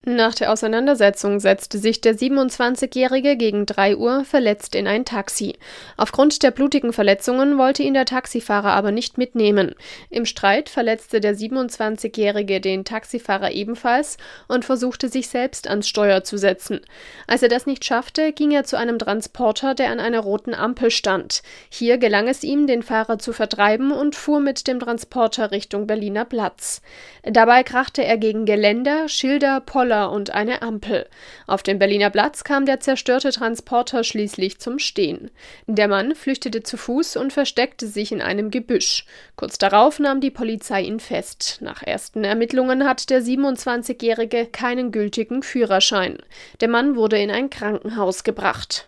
Nach der Auseinandersetzung setzte sich der 27-Jährige gegen 3 Uhr verletzt in ein Taxi. Aufgrund der blutigen Verletzungen wollte ihn der Taxifahrer aber nicht mitnehmen. Im Streit verletzte der 27-Jährige den Taxifahrer ebenfalls und versuchte sich selbst ans Steuer zu setzen. Als er das nicht schaffte, ging er zu einem Transporter, der an einer roten Ampel stand. Hier gelang es ihm, den Fahrer zu vertreiben und fuhr mit dem Transporter Richtung Berliner Platz. Dabei krachte er gegen Geländer, Schilder, Poller und eine Ampel. Auf dem Berliner Platz kam der zerstörte Transporter schließlich zum Stehen. Der Mann flüchtete zu Fuß und versteckte sich in einem Gebüsch. Kurz darauf nahm die Polizei ihn fest. Nach ersten Ermittlungen hat der 27-Jährige keinen gültigen Führerschein. Der Mann wurde in ein Krankenhaus gebracht.